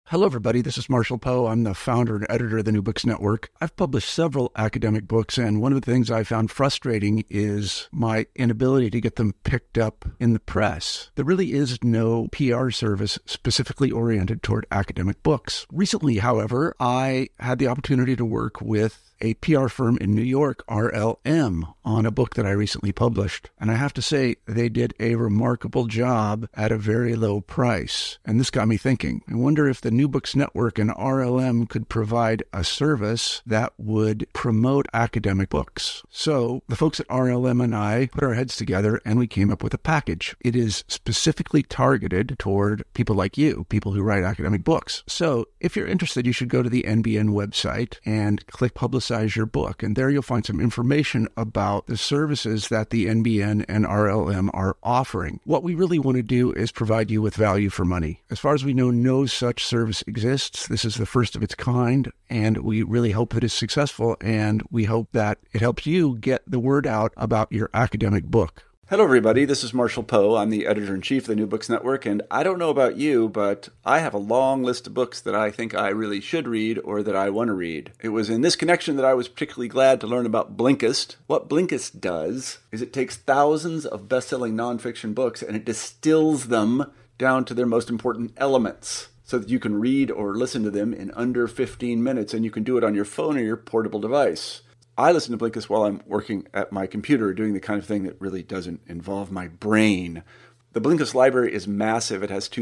Hello, everybody. This is Marshall Poe. I'm the founder and editor of the New Books Network. I've published several academic books, and one of the things I found frustrating is my inability to get them picked up in the press. There really is no PR service specifically oriented toward academic books. Recently, however, I had the opportunity to work with a PR firm in New York, RLM, on a book that I recently published. And I have to say, they did a remarkable job at a very low price. And this got me thinking. I wonder if the New Books Network and RLM could provide a service that would promote academic books. So the folks at RLM and I put our heads together and we came up with a package. It is specifically targeted toward people like you, people who write academic books. So if you're interested, you should go to the NBN website and click Publicize Your Book. And there you'll find some information about the services that the NBN and RLM are offering. What we really want to do is provide you with value for money. As far as we know, no such service exists. This is the first of its kind, and we really hope that it's successful, and we hope that it helps you get the word out about your academic book. Hello, everybody. This is Marshall Poe. I'm the editor-in-chief of the New Books Network, and I don't know about you, but I have a long list of books that I think I really should read or that I want to read. It was in this connection that I was particularly glad to learn about Blinkist. What Blinkist does is it takes thousands of best-selling nonfiction books and it distills them down to their most important elements so that you can read or listen to them in under 15 minutes, and you can do it on your phone or your portable device. I listen to Blinkist while I'm working at my computer, doing the kind of thing that really doesn't involve my brain. The Blinkist library is massive. It has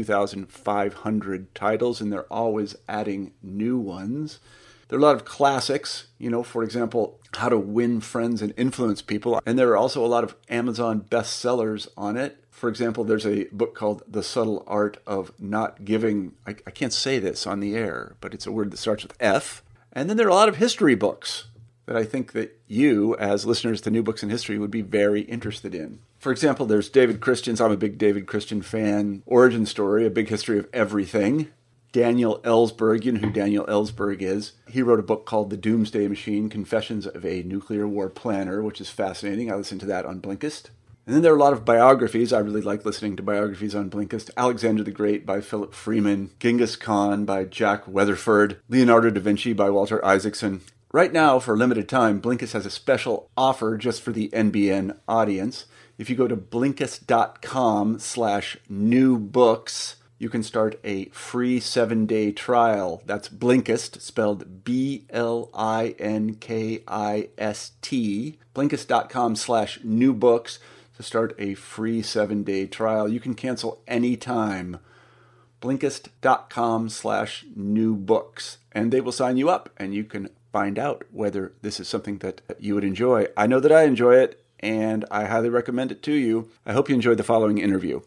2,500 titles, and they're always adding new ones. There are a lot of classics, for example, How to Win Friends and Influence People. And there are also a lot of Amazon bestsellers on it. For example, there's a book called The Subtle Art of Not Giving. I can't say this on the air, but it's a word that starts with F. And then there are a lot of history books that I think that you, as listeners to New Books in History, would be very interested in. For example, there's David Christian's, I'm a big David Christian fan, Origin Story, A Big History of Everything. Daniel Ellsberg, you know who Daniel Ellsberg is. He wrote a book called The Doomsday Machine, Confessions of a Nuclear War Planner, which is fascinating. I listened to that on Blinkist. And then there are a lot of biographies. I really like listening to biographies on Blinkist. Alexander the Great by Philip Freeman, Genghis Khan by Jack Weatherford, Leonardo da Vinci by Walter Isaacson. Right now, for a limited time, Blinkist has a special offer just for the NBN audience. If you go to Blinkist.com/newbooks, you can start a free 7-day trial. That's Blinkist, spelled Blinkist. Blinkist.com/newbooks to start a free 7-day trial. You can cancel anytime. Blinkist.com/newbooks. And they will sign you up, and you can find out whether this is something that you would enjoy. I know that I enjoy it, and I highly recommend it to you. I hope you enjoyed the following interview.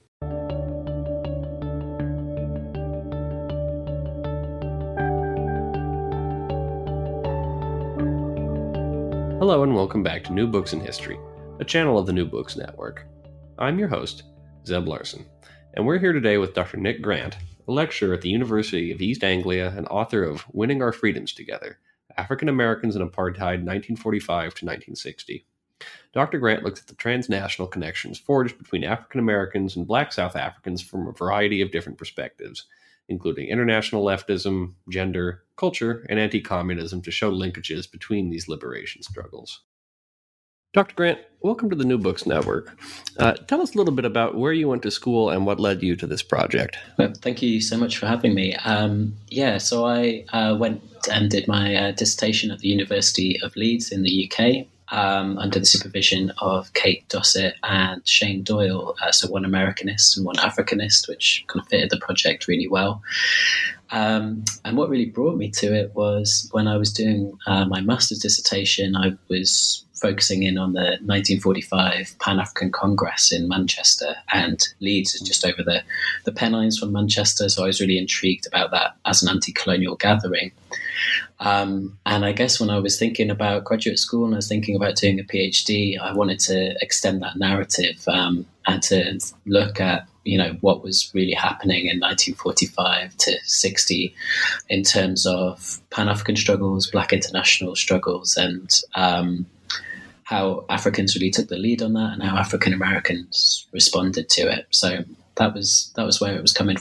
Hello and welcome back to New Books in History, a channel of the New Books Network. I'm your host, Zeb Larson, and we're here today with Dr. Nick Grant, a lecturer at the University of East Anglia and author of Winning Our Freedoms Together, African Americans in Apartheid 1945 to 1960. Dr. Grant looks at the transnational connections forged between African Americans and Black South Africans from a variety of different perspectives, including international leftism, gender, culture, and anti-communism to show linkages between these liberation struggles. Dr. Grant, welcome to the New Books Network. Tell us a little bit about where you went to school and what led you to this project. Well, thank you so much for having me. So I went and did my dissertation at the University of Leeds in the UK under the supervision of Kate Dossett and Shane Doyle, so one Americanist and one Africanist, which kind of fitted the project really well. And what really brought me to it was when I was doing my master's dissertation, I was focusing in on the 1945 Pan-African Congress in Manchester, and Leeds is just over the Pennines from Manchester, so I was really intrigued about that as an anti-colonial gathering. And I guess when I was thinking about graduate school and I was thinking about doing a PhD, I wanted to extend that narrative and to look at what was really happening in 1945 to 60 in terms of Pan-African struggles, Black international struggles, and how Africans really took the lead on that and how African Americans responded to it. So that was where it was coming from.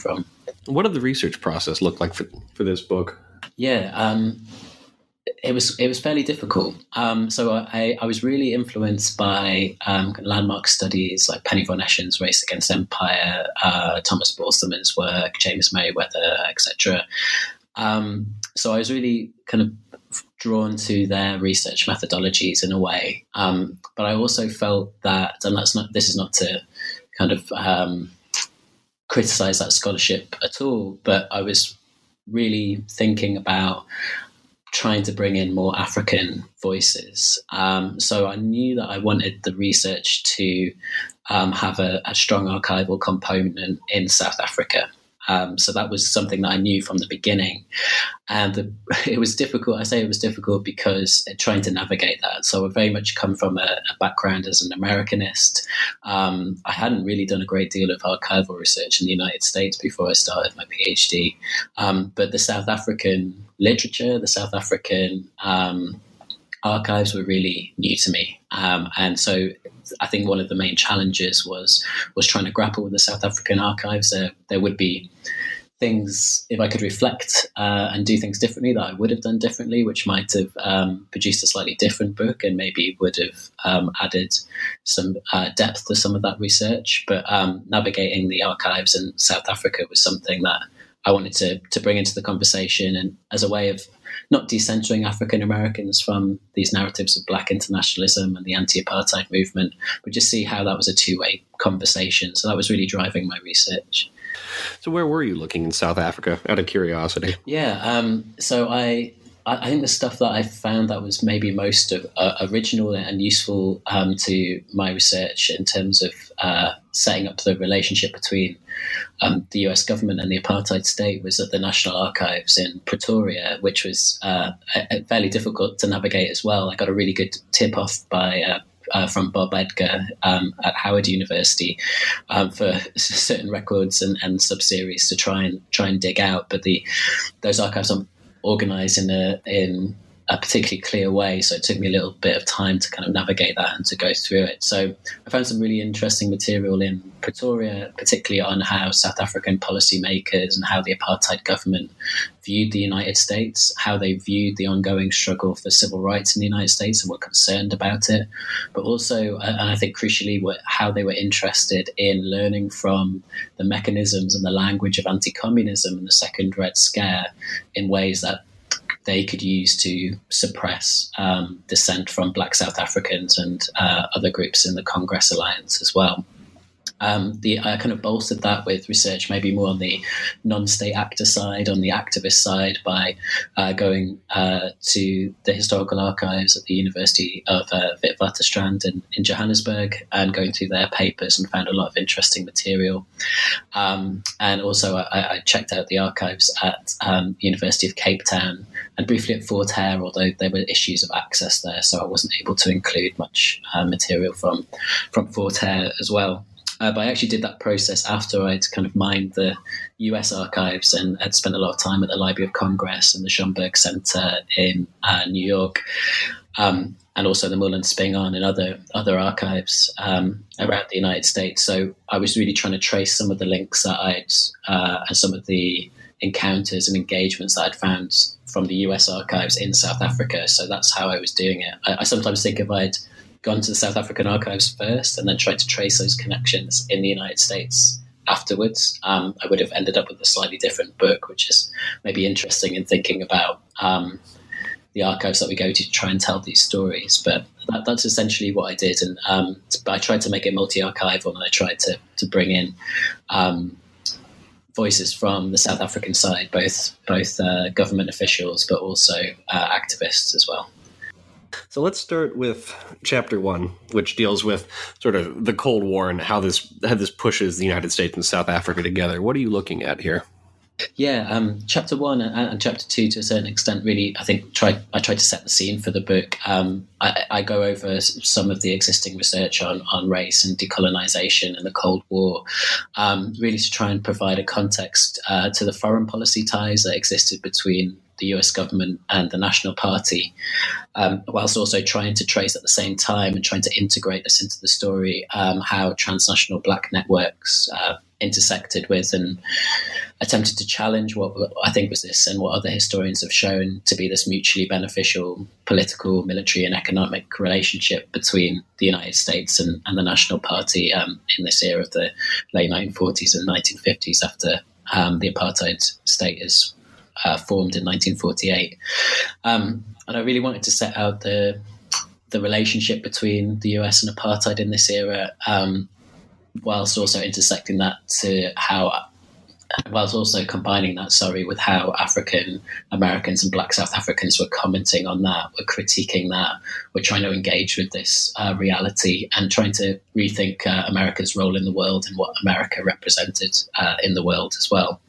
What did the research process look like for this book? Yeah, it was fairly difficult. So I was really influenced by landmark studies like Penny von Eschen's Race Against Empire, Thomas Borselmann's work, James Merriweather, etc. So I was really kind of drawn to their research methodologies in a way, but I also felt that, and this is not to kind of criticize that scholarship at all, but I was really thinking about trying to bring in more African voices. So I knew that I wanted the research to have a strong archival component in South Africa. So that was something that I knew from the beginning. And it was difficult. I say it was difficult because trying to navigate that. So I very much come from a background as an Americanist. I hadn't really done a great deal of archival research in the United States before I started my PhD. But the South African literature, the South African archives were really new to me. And so I think one of the main challenges was trying to grapple with the South African archives. There would be things, if I could reflect and do things differently, that I would have done differently, which might have produced a slightly different book and maybe would have added some depth to some of that research. But navigating the archives in South Africa was something that I wanted to bring into the conversation, and as a way of not decentering African Americans from these narratives of Black internationalism and the anti-apartheid movement, but just see how that was a two-way conversation. So that was really driving my research. So where were you looking in South Africa, out of curiosity? Yeah, so I think the stuff that I found that was maybe most original and useful to my research in terms of setting up the relationship between the US government and the apartheid state was at the National Archives in Pretoria, which was fairly difficult to navigate as well. I got a really good tip-off from Bob Edgar at Howard University for certain records and sub-series to try and dig out. But those archives aren't organised in a particularly clear way, so it took me a little bit of time to kind of navigate that and to go through it. So I found some really interesting material in Pretoria, particularly on how South African policymakers and how the apartheid government viewed the United States, how they viewed the ongoing struggle for civil rights in the United States and were concerned about it, but also, and I think crucially, how they were interested in learning from the mechanisms and the language of anti-communism and the Second Red Scare in ways that they could use to suppress dissent from Black South Africans and other groups in the Congress Alliance as well. I kind of bolstered that with research maybe more on the non-state actor side, on the activist side, by going to the historical archives at the University of Witwatersrand in Johannesburg and going through their papers and found a lot of interesting material. And also I checked out the archives at the University of Cape Town and briefly at Fort Hare, although there were issues of access there, so I wasn't able to include much material from Fort Hare as well. But I actually did that process after I'd kind of mined the US archives and had spent a lot of time at the Library of Congress and the Schomburg Center in New York, and also the Moulin Spingarn and other archives around the United States. So I was really trying to trace some of the links that and some of the encounters and engagements that I'd found from the US archives in South Africa. So that's how I was doing it. I sometimes think if I'd gone to the South African archives first and then tried to trace those connections in the United States afterwards, I would have ended up with a slightly different book, which is maybe interesting in thinking about the archives that we go to try and tell these stories. But that's essentially what I did. And I tried to make it multi-archival, and I tried to bring in voices from the South African side, both government officials, but also activists as well. So let's start with chapter 1, which deals with sort of the Cold War and how this pushes the United States and South Africa together. What are you looking at here? Yeah, chapter 1 and chapter 2 to a certain extent really, I think, I tried to set the scene for the book. I go over some of the existing research on race and decolonization and the Cold War, really to try and provide a context to the foreign policy ties that existed between the US government and the National Party, whilst also trying to trace at the same time and trying to integrate this into the story how transnational Black networks intersected with and attempted to challenge what I think was this and what other historians have shown to be this mutually beneficial political, military and economic relationship between the United States and the National Party in this era of the late 1940s and 1950s after the apartheid state is formed in 1948. And I really wanted to set out the relationship between the US and apartheid in this era, whilst also intersecting that to whilst also combining that, with how African Americans and Black South Africans were commenting on that, were critiquing that, were trying to engage with this reality and trying to rethink America's role in the world and what America represented in the world as well.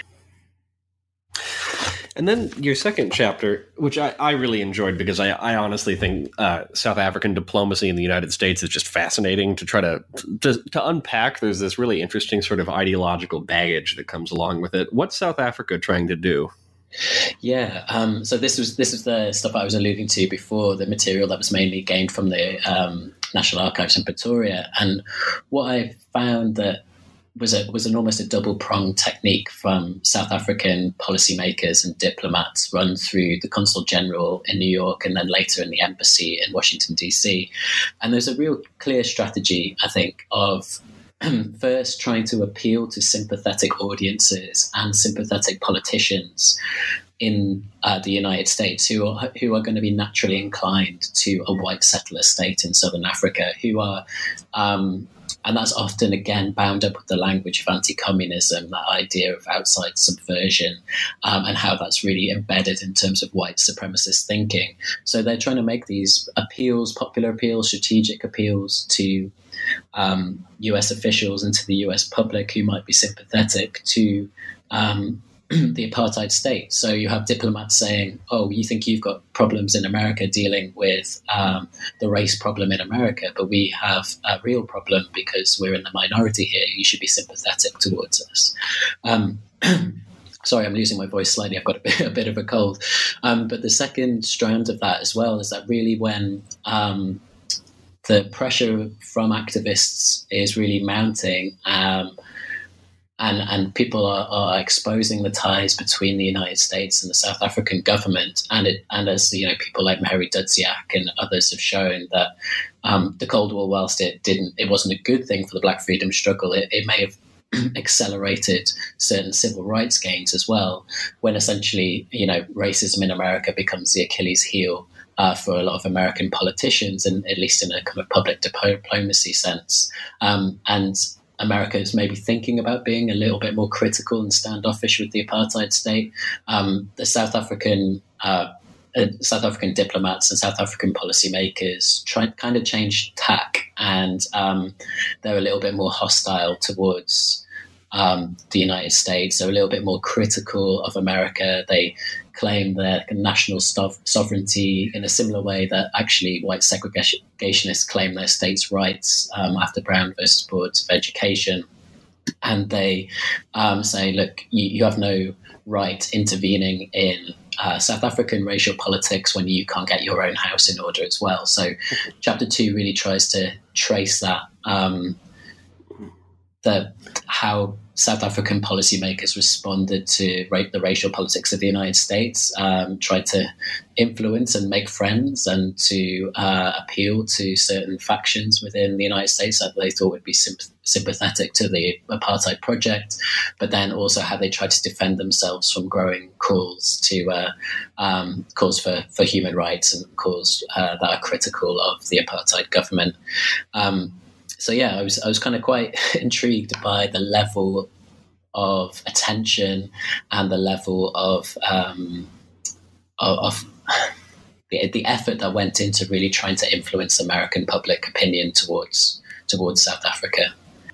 And then your second chapter, which I really enjoyed because I honestly think South African diplomacy in the United States is just fascinating to try to unpack. There's this really interesting sort of ideological baggage that comes along with it. What's South Africa trying to do? Yeah, so this is the stuff I was alluding to before, the material that was mainly gained from the National Archives in Pretoria. And what I found that was an almost a double-pronged technique from South African policymakers and diplomats run through the Consul General in New York and then later in the embassy in Washington, D.C. And there's a real clear strategy, I think, of first trying to appeal to sympathetic audiences and sympathetic politicians in the United States who are going to be naturally inclined to a white settler state in Southern Africa, who are and that's often, again, bound up with the language of anti-communism, that idea of outside subversion, and how that's really embedded in terms of white supremacist thinking. So they're trying to make these appeals, popular appeals, strategic appeals to US officials and to the US public who might be sympathetic to the apartheid state. So you have diplomats saying, oh, you think you've got problems in America dealing with the race problem in America, but we have a real problem because we're in the minority here. You should be sympathetic towards us. Sorry, I'm losing my voice slightly. I've got a bit of a cold. But the second strand of that as well is that really when the pressure from activists is really mounting, and people are exposing the ties between the United States and the South African government, and as people like Mary Dudziak and others have shown that the Cold War, whilst it wasn't a good thing for the Black freedom struggle, it may have accelerated certain civil rights gains as well. When essentially, racism in America becomes the Achilles heel for a lot of American politicians, and at least in a kind of public diplomacy sense, and America is maybe thinking about being a little bit more critical and standoffish with the apartheid state. The South African diplomats and South African policymakers kind of change tack, and they're a little bit more hostile towards the United States. They're a little bit more critical of America. They claim their national sovereignty in a similar way that actually white segregationists claim their states' rights after Brown versus Board of Education. And they say, look, you have no right intervening in South African racial politics when you can't get your own house in order as well. So Chapter 2 really tries to trace that, how South African policymakers responded to the racial politics of the United States, tried to influence and make friends and to appeal to certain factions within the United States that they thought would be sympathetic to the apartheid project, but then also how they tried to defend themselves from growing calls for human rights and calls that are critical of the apartheid government. So yeah, I was kind of quite intrigued by the level of attention and the level of the effort that went into really trying to influence American public opinion towards South Africa.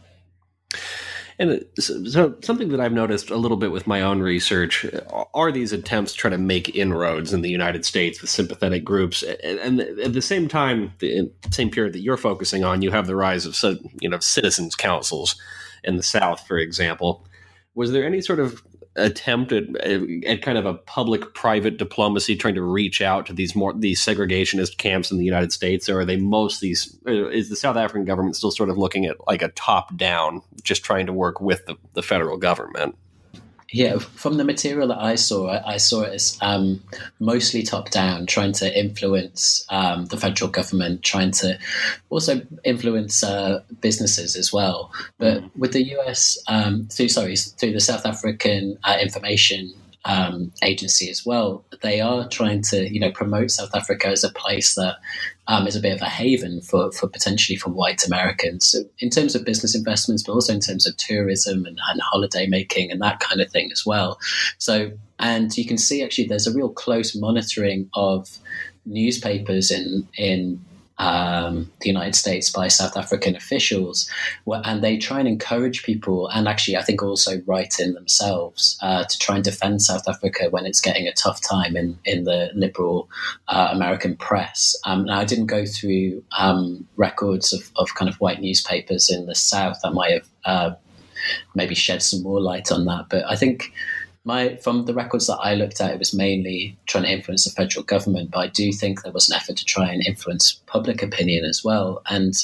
And so something that I've noticed a little bit with my own research are these attempts to try to make inroads in the United States with sympathetic groups. And at the same time, the same period that you're focusing on, you have the rise of citizens councils in the South, for example. Was there any sort of attempt at kind of a public-private diplomacy, trying to reach out to these segregationist camps in the United States, or are they is the South African government still sort of looking at like a top-down, just trying to work with the federal government? Yeah, from the material that I saw it as mostly top-down, trying to influence the federal government, trying to also influence businesses as well. But with the US, through the South African Information Agency as well, they are trying to, promote South Africa as a place that is a bit of a haven for potentially for white Americans, so in terms of business investments, but also in terms of tourism and holiday making and that kind of thing as well. So, and you can see actually there's a real close monitoring of newspapers in the United States by South African officials, and they try and encourage people, and actually I think also write in themselves, to try and defend South Africa when it's getting a tough time in the liberal American press. Now, I didn't go through records of kind of white newspapers in the South that might have maybe shed some more light on that, but I think from the records that I looked at, it was mainly trying to influence the federal government, but I do think there was an effort to try and influence public opinion as well. And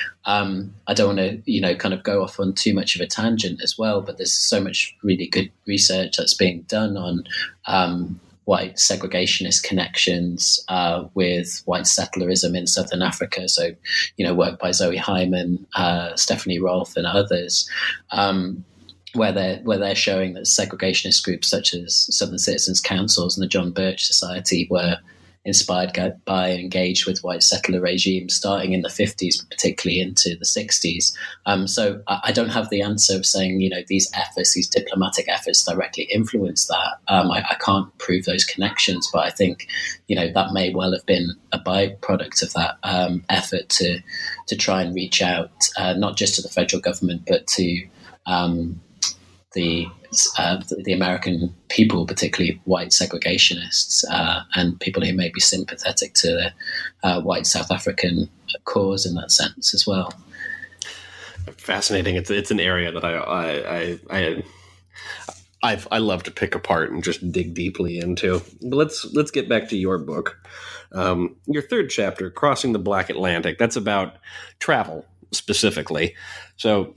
I don't want to, kind of go off on too much of a tangent as well, but there's so much really good research that's being done on white segregationist connections with white settlerism in Southern Africa. So, work by Zoe Hyman, Stephanie Rolfe, and others. Where they're showing that segregationist groups such as Southern Citizens Councils and the John Birch Society were inspired by and engaged with white settler regimes starting in the 50s, but particularly into the 60s. So I don't have the answer of saying, these diplomatic efforts directly influence that. I can't prove those connections, but I think, that may well have been a byproduct of that effort to try and reach out, not just to the federal government, but to the American people, particularly white segregationists, and people who may be sympathetic to the white South African cause in that sense as well. Fascinating. It's an area that I love to pick apart and just dig deeply into. But let's get back to your book. Your third chapter, Crossing the Black Atlantic, that's about travel specifically. So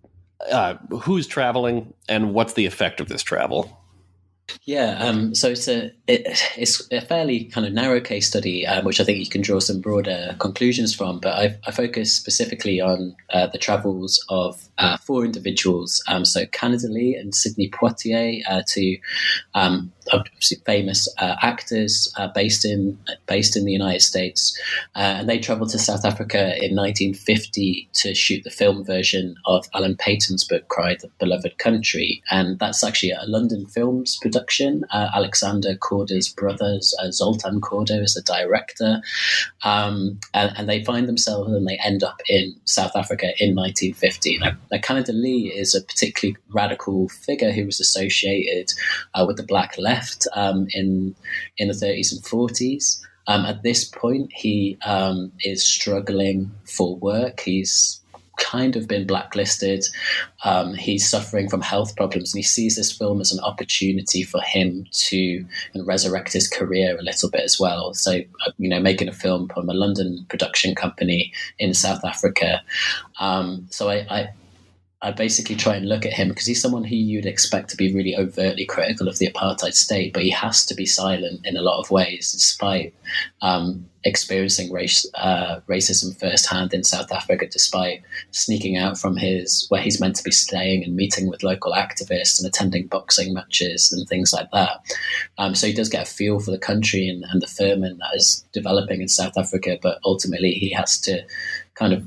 who's traveling and what's the effect of this travel? Yeah, so it's a fairly kind of narrow case study, which I think you can draw some broader conclusions from. But I focus specifically on the travels of 4 individuals. So Canada Lee and Sidney Poitier, two obviously famous actors based in the United States, and they traveled to South Africa in 1950 to shoot the film version of Alan Paton's book Cry the Beloved Country, and that's actually a London Films production. Alexander Korda's brothers, Zoltan Korda is the director, and they find themselves and they end up in South Africa in 1950. Now Canada Lee is a particularly radical figure who was associated with the Black Left in the 30s and 40s. At this point, he is struggling for work. He's kind of been blacklisted. He's suffering from health problems, and he sees this film as an opportunity for him to resurrect his career a little bit as well. So, making a film from a London production company in South Africa. So I basically try and look at him because he's someone who you'd expect to be really overtly critical of the apartheid state, but he has to be silent in a lot of ways, despite experiencing racism firsthand in South Africa, despite sneaking out from where he's meant to be staying and meeting with local activists and attending boxing matches and things like that. So he does get a feel for the country and the ferment that is developing in South Africa, but ultimately he has to kind of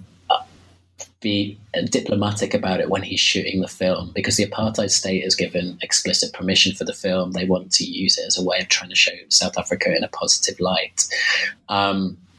be diplomatic about it when he's shooting the film, because the apartheid state has given explicit permission for the film. They want to use it as a way of trying to show South Africa in a positive light.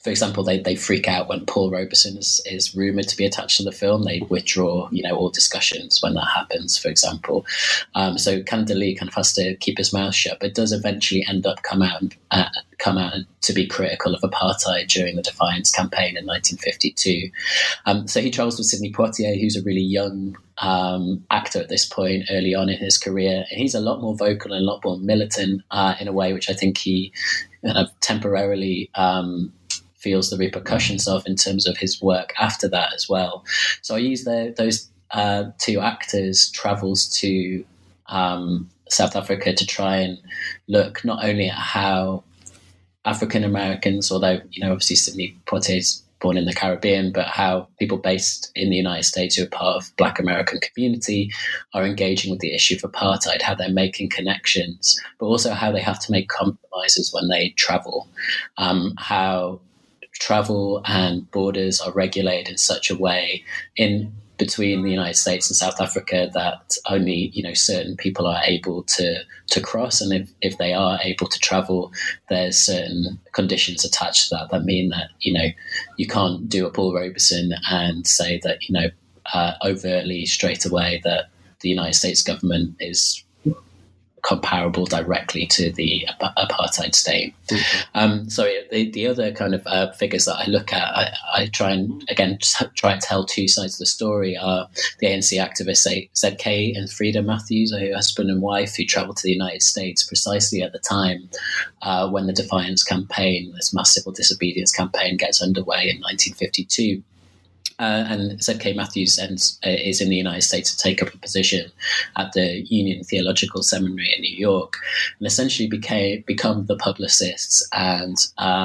for example, they freak out when Paul Robeson is rumoured to be attached to the film. They withdraw, all discussions when that happens, for example. So Canada Lee kind of has to keep his mouth shut, but does eventually end up come out to be critical of apartheid during the Defiance campaign in 1952. So he travels with Sidney Poitier, who's a really young actor at this point, early on in his career. And he's a lot more vocal and a lot more militant in a way which I think he kind of temporarily feels the repercussions of in terms of his work after that as well. So I use those two actors' travels to South Africa to try and look not only at how African Americans, although obviously Sidney Poitier's born in the Caribbean, but how people based in the United States who are part of Black American community are engaging with the issue of apartheid, how they're making connections, but also how they have to make compromises when they travel, how travel and borders are regulated in such a way in between the United States and South Africa that only certain people are able to cross, and if they are able to travel, there's certain conditions attached to that mean that you can't do a Paul Robeson and say that overtly straight away that the United States government is comparable directly to the apartheid state. So the other kind of figures that I look at, I try and tell two sides of the story, are the ANC activists ZK and Frida Matthews, a husband and wife who travelled to the United States precisely at the time when the Defiance campaign, this mass civil disobedience campaign, gets underway in 1952. And ZK Matthews is in the United States to take up a position at the Union Theological Seminary in New York, and essentially become the publicists and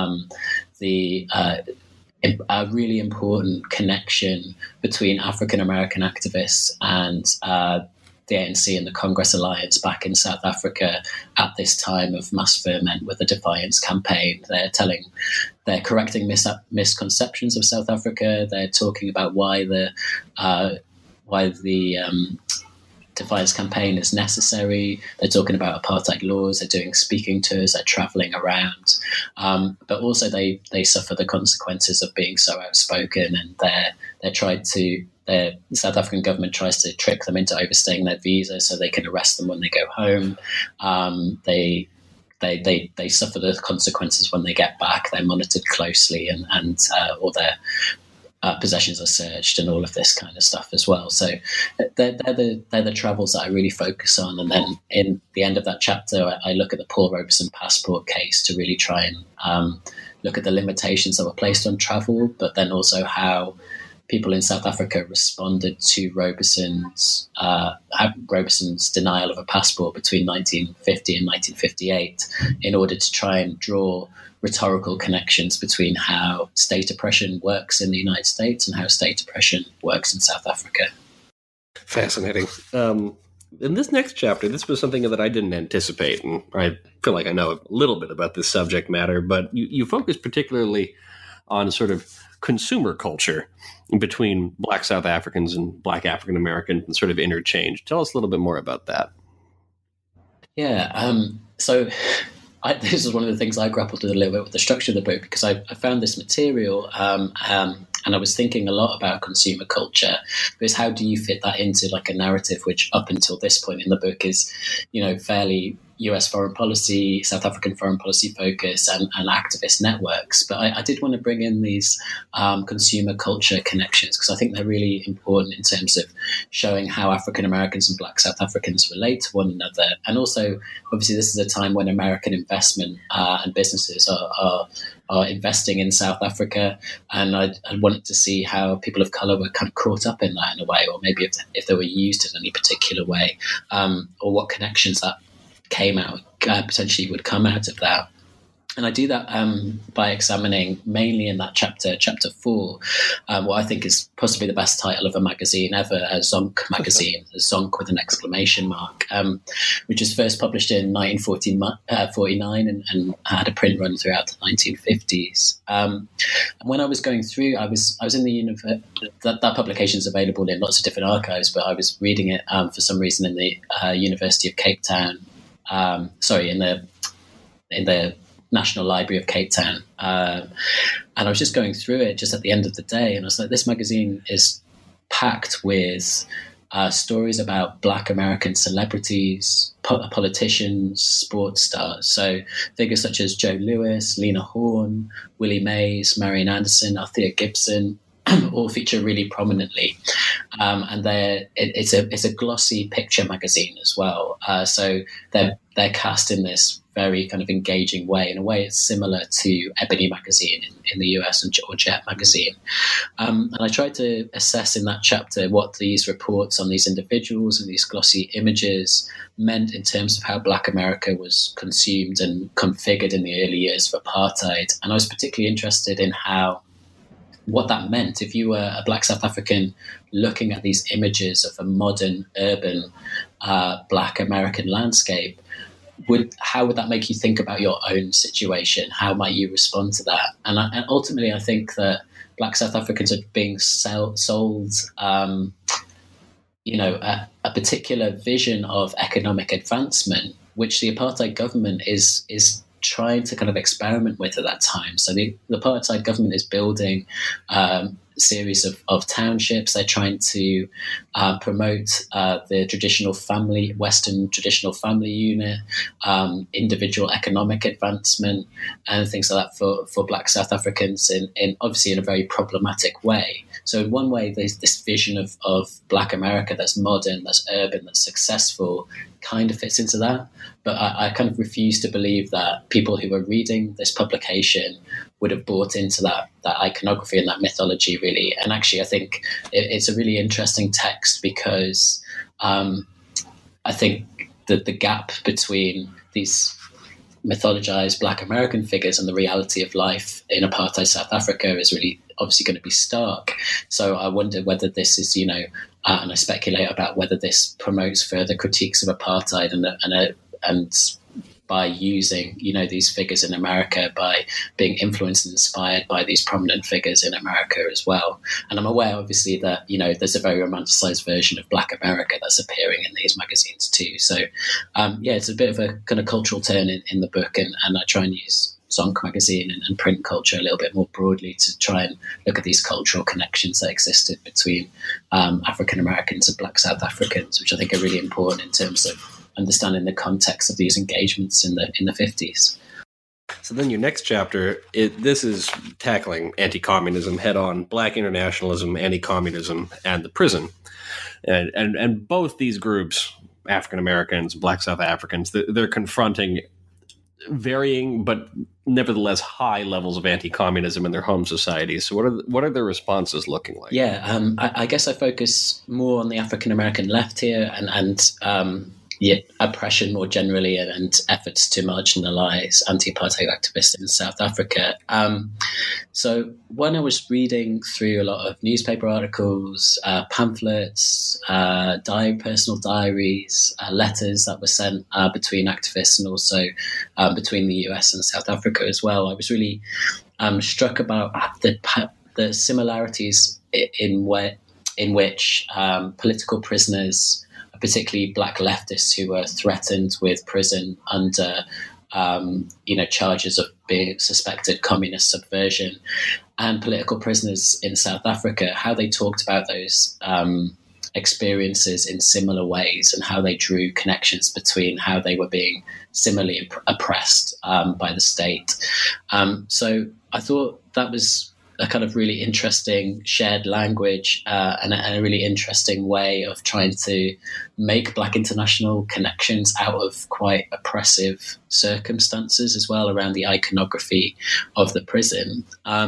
a really important connection between African American activists and the ANC and the Congress Alliance back in South Africa at this time of mass ferment with the Defiance campaign. They're correcting misconceptions of South Africa. They're talking about why the Defiance campaign is necessary. They're talking about apartheid laws. They're doing speaking tours. They're traveling around, but also they suffer the consequences of being so outspoken, and the South African government tries to trick them into overstaying their visa so they can arrest them when they go home. They suffer the consequences when they get back. They're monitored closely, and all their possessions are searched, and all of this kind of stuff as well. So they're the travels that I really focus on. And then in the end of that chapter, I look at the Paul Robeson passport case to really try and look at the limitations that were placed on travel, but then also how people in South Africa responded to Robeson's denial of a passport between 1950 and 1958 in order to try and draw rhetorical connections between how state oppression works in the United States and how state oppression works in South Africa. Fascinating. In this next chapter, this was something that I didn't anticipate, and I feel like I know a little bit about this subject matter, but you focus particularly on sort of consumer culture between Black South Africans and Black African Americans and sort of interchange. Tell us a little bit more about that. Yeah. This is one of the things I grappled with a little bit with the structure of the book, because I found this material and I was thinking a lot about consumer culture, because how do you fit that into like a narrative which up until this point in the book is, fairly US foreign policy, South African foreign policy focus and activist networks. But I did want to bring in these consumer culture connections, because I think they're really important in terms of showing how African Americans and Black South Africans relate to one another. And also, obviously, this is a time when American investment and businesses are investing in South Africa. And I wanted to see how people of color were kind of caught up in that in a way, or maybe if they were used in any particular way, or what connections that came out, potentially would come out of that. And I do that by examining, mainly in that chapter 4, what I think is possibly the best title of a magazine ever, a Zonk magazine, a Zonk with an exclamation mark, which was first published in 1949 and had a print run throughout the 1950s. When I was going through, I was in the that publication is available in lots of different archives, but I was reading it for some reason in the University of Cape Town. In the National Library of Cape Town, And I was just going through it just at the end of the day, and I was like, this magazine is packed with stories about Black American celebrities, politicians, sports stars. So figures such as Joe Louis, Lena Horne, Willie Mays, Marian Anderson, Althea Gibson, all feature really prominently. And it's a glossy picture magazine as well. So they're cast in this very kind of engaging way. In a way, it's similar to Ebony magazine in the US or Jet magazine. And I tried to assess in that chapter what these reports on these individuals and these glossy images meant in terms of how Black America was consumed and configured in the early years of apartheid. And I was particularly interested in what that meant. If you were a Black South African looking at these images of a modern, urban Black American landscape, how would that make you think about your own situation? How might you respond to that? And ultimately, I think that Black South Africans are being sold, a particular vision of economic advancement, which the apartheid government is trying to kind of experiment with at that time. So the apartheid government is building series of townships. They're trying to promote the traditional family, Western traditional family unit, individual economic advancement, and things like that for Black South Africans in obviously in a very problematic way. So in one way, there's this vision of Black America that's modern, that's urban, that's successful, kind of fits into that. But I kind of refuse to believe that people who are reading this publication would have bought into that iconography and that mythology, really. And actually, I think it's a really interesting text because I think that the gap between these mythologized Black American figures and the reality of life in apartheid South Africa is really obviously going to be stark. So I wonder whether this is, and I speculate about whether this promotes further critiques of apartheid and by using, these figures in America, by being influenced and inspired by these prominent figures in America as well. And I'm aware, obviously, that, there's a very romanticized version of Black America that's appearing in these magazines too. So, it's a bit of a kind of cultural turn in the book, and I try and use Zonk magazine and print culture a little bit more broadly to try and look at these cultural connections that existed between African Americans and Black South Africans, which I think are really important in terms of understanding the context of these engagements in the 50s. So then your next chapter, this is tackling anti-communism head-on, Black internationalism, anti-communism, and the prison. And both these groups, African Americans, Black South Africans, they're confronting varying but nevertheless high levels of anti-communism in their home societies. So what are their responses looking like? Yeah, I guess I focus more on the African American left here and oppression more generally and efforts to marginalize anti-apartheid activists in South Africa. So when I was reading through a lot of newspaper articles, pamphlets, personal diaries, letters that were sent between activists and also between the US and South Africa as well, I was really struck about the similarities in which political prisoners, particularly Black leftists who were threatened with prison under, charges of being suspected communist subversion, and political prisoners in South Africa, how they talked about those experiences in similar ways and how they drew connections between how they were being similarly oppressed by the state. So I thought that was a kind of really interesting shared language and a really interesting way of trying to make Black international connections out of quite oppressive circumstances as well around the iconography of the prison.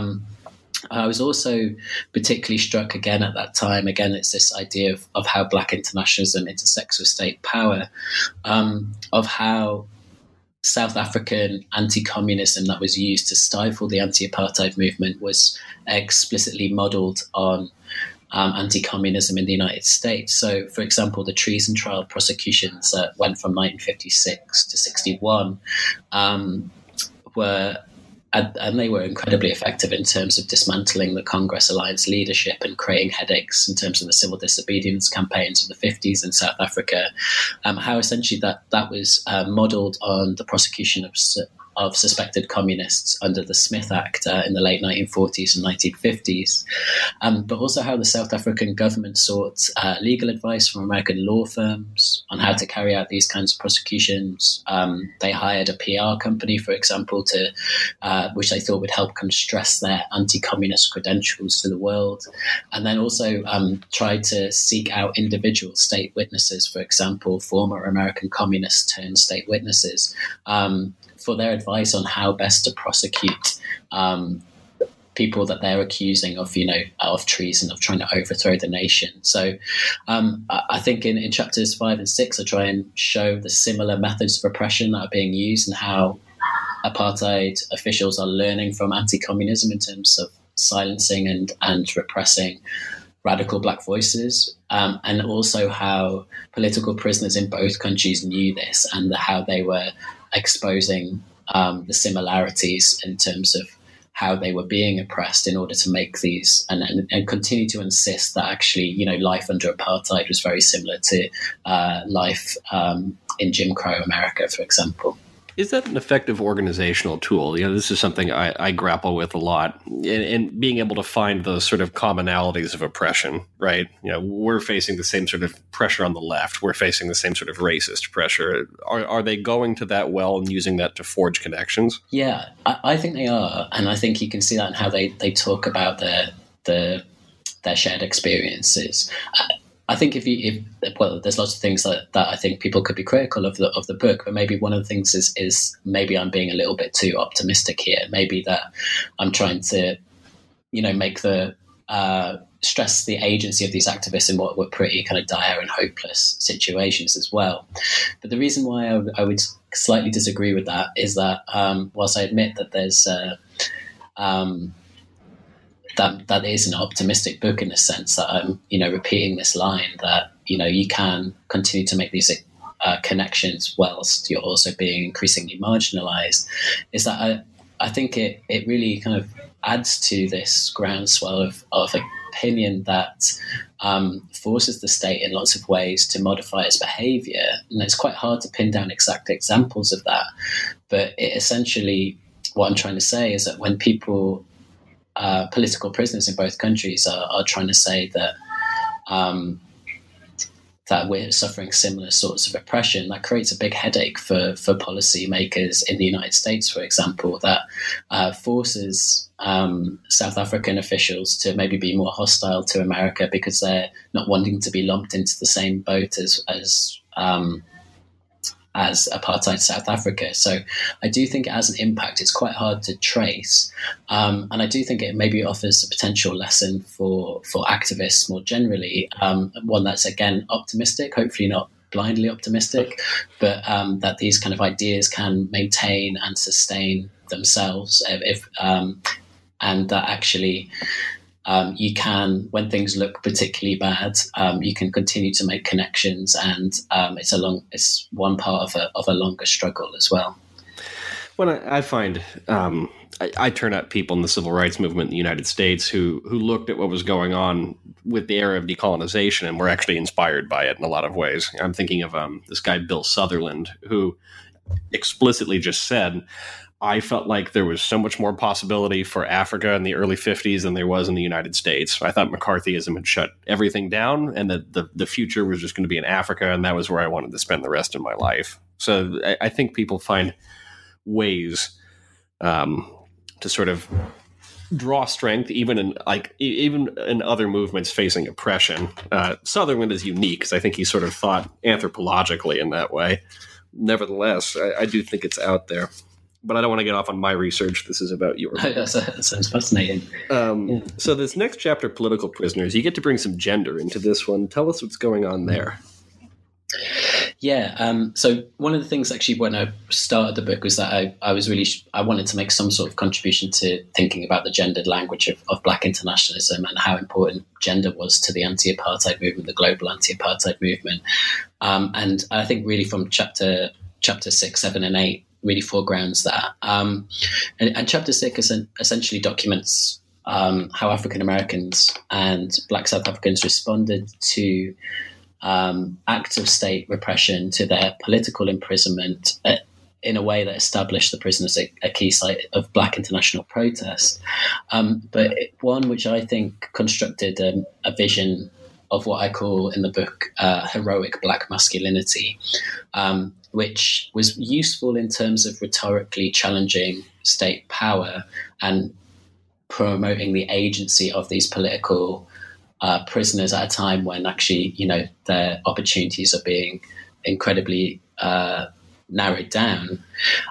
I was also particularly struck again at that time, it's this idea of how Black internationalism intersects with state power, of how South African anti-communism that was used to stifle the anti-apartheid movement was explicitly modelled on anti-communism in the United States. So, for example, the treason trial prosecutions that went from 1956 to 61 they were incredibly effective in terms of dismantling the Congress Alliance leadership and creating headaches in terms of the civil disobedience campaigns of the 50s in South Africa. How essentially that was modelled on the prosecution of of suspected communists under the Smith Act in the late 1940s and 1950s, but also how the South African government sought legal advice from American law firms on how to carry out these kinds of prosecutions. They hired a PR company, for example, which they thought would help kind of stress their anti-communist credentials to the world, and then also tried to seek out individual state witnesses, for example, former American communists turned state witnesses, for their advice on how best to prosecute people that they're accusing of, of treason, of trying to overthrow the nation. So I think in chapters 5 and 6, I try and show the similar methods of repression that are being used and how apartheid officials are learning from anti-communism in terms of silencing and repressing radical black voices, and also how political prisoners in both countries knew this and how they were exposing the similarities in terms of how they were being oppressed in order to make these and continue to insist that actually, life under apartheid was very similar to life in Jim Crow America, for example. Is that an effective organizational tool? This is something I grapple with a lot, and being able to find those sort of commonalities of oppression, right? We're facing the same sort of pressure on the left. We're facing the same sort of racist pressure. Are they going to that well and using that to forge connections? Yeah, I think they are. And I think you can see that in how they talk about their shared experiences. I think there's lots of things that I think people could be critical of the book, but maybe one of the things is maybe I'm being a little bit too optimistic here. Maybe that I'm trying to, make stress the agency of these activists in what were pretty kind of dire and hopeless situations as well. But the reason why I would slightly disagree with that is that whilst I admit that there's that is an optimistic book in the sense that I'm, repeating this line that, you can continue to make these connections whilst you're also being increasingly marginalized, is that I think it really kind of adds to this groundswell of opinion that forces the state in lots of ways to modify its behavior. And it's quite hard to pin down exact examples of that. But it essentially, what I'm trying to say is that when people, political prisoners in both countries are trying to say that that we're suffering similar sorts of oppression, that creates a big headache for policy makers in the United States, for example, that forces South African officials to maybe be more hostile to America because they're not wanting to be lumped into the same boat as apartheid South Africa. So I do think it has an impact. It's quite hard to trace. And I do think it maybe offers a potential lesson for activists more generally, one that's, again, optimistic, hopefully not blindly optimistic, but that these kind of ideas can maintain and sustain themselves and that actually you can, when things look particularly bad, you can continue to make connections, and it's one part of a longer struggle as well. Well, I find I turn out people in the civil rights movement in the United States who looked at what was going on with the era of decolonization and were actually inspired by it in a lot of ways. I'm thinking of this guy Bill Sutherland, who explicitly just said, I felt like there was so much more possibility for Africa in the early 50s than there was in the United States. I thought McCarthyism had shut everything down and that the future was just going to be in Africa, and that was where I wanted to spend the rest of my life. So I think people find ways to sort of draw strength even in other movements facing oppression. Sutherland is unique because I think he sort of thought anthropologically in that way. Nevertheless, I do think it's out there. But I don't want to get off on my research. This is about yours. That sounds fascinating. So this next chapter, Political Prisoners, you get to bring some gender into this one. Tell us what's going on there. Yeah. So one of the things actually when I started the book was that I wanted to make some sort of contribution to thinking about the gendered language of Black internationalism and how important gender was to the anti-apartheid movement, the global anti-apartheid movement. And I think really from chapter 6, 7, and 8, really foregrounds that. And chapter 6 essentially documents how African Americans and Black South Africans responded to acts of state repression, to their political imprisonment in a way that established the prison as a key site of Black international protest, but one which I think constructed a vision of what I call in the book heroic Black masculinity, which was useful in terms of rhetorically challenging state power and promoting the agency of these political prisoners at a time when actually, their opportunities are being incredibly narrowed down,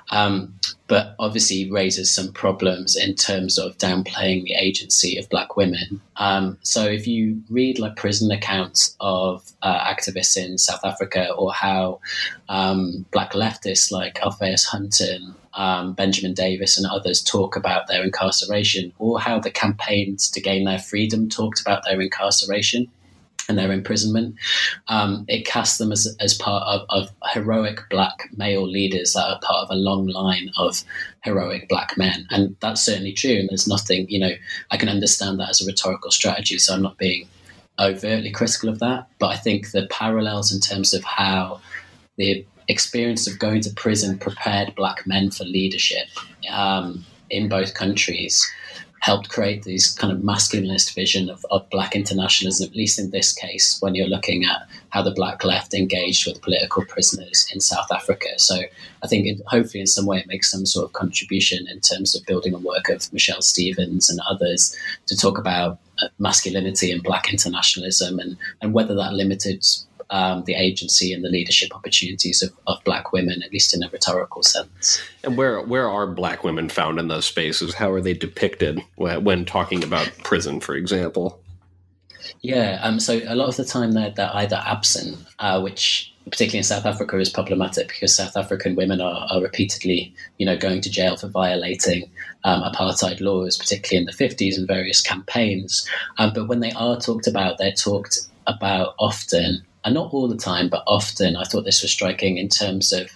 but obviously raises some problems in terms of downplaying the agency of Black women. So if you read prison accounts of activists in South Africa, or how Black leftists like Alpheus Hunton, Benjamin Davis and others talk about their incarceration, or how the campaigns to gain their freedom talked about their incarceration and their imprisonment, it casts them as part of heroic Black male leaders that are part of a long line of heroic Black men. And that's certainly true. And there's nothing, I can understand that as a rhetorical strategy, so I'm not being overtly critical of that. But I think the parallels in terms of how the experience of going to prison prepared Black men for leadership in both countries helped create these kind of masculinist vision of Black internationalism, at least in this case, when you're looking at how the Black left engaged with political prisoners in South Africa. So I think hopefully in some way it makes some sort of contribution in terms of building on work of Michelle Stevens and others to talk about masculinity and Black internationalism, and whether that limited the agency and the leadership opportunities of Black women, at least in a rhetorical sense. And where are Black women found in those spaces? How are they depicted when talking about prison, for example? Yeah, so a lot of the time they're either absent, which particularly in South Africa is problematic because South African women are repeatedly, going to jail for violating apartheid laws, particularly in the 50s and various campaigns. But when they are talked about, they're talked about often, and not all the time, but often. I thought this was striking in terms of